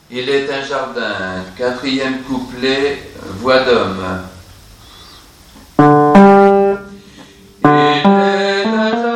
Il est un jardin, quatrième couplet, voix d'homme. Il est un jardin.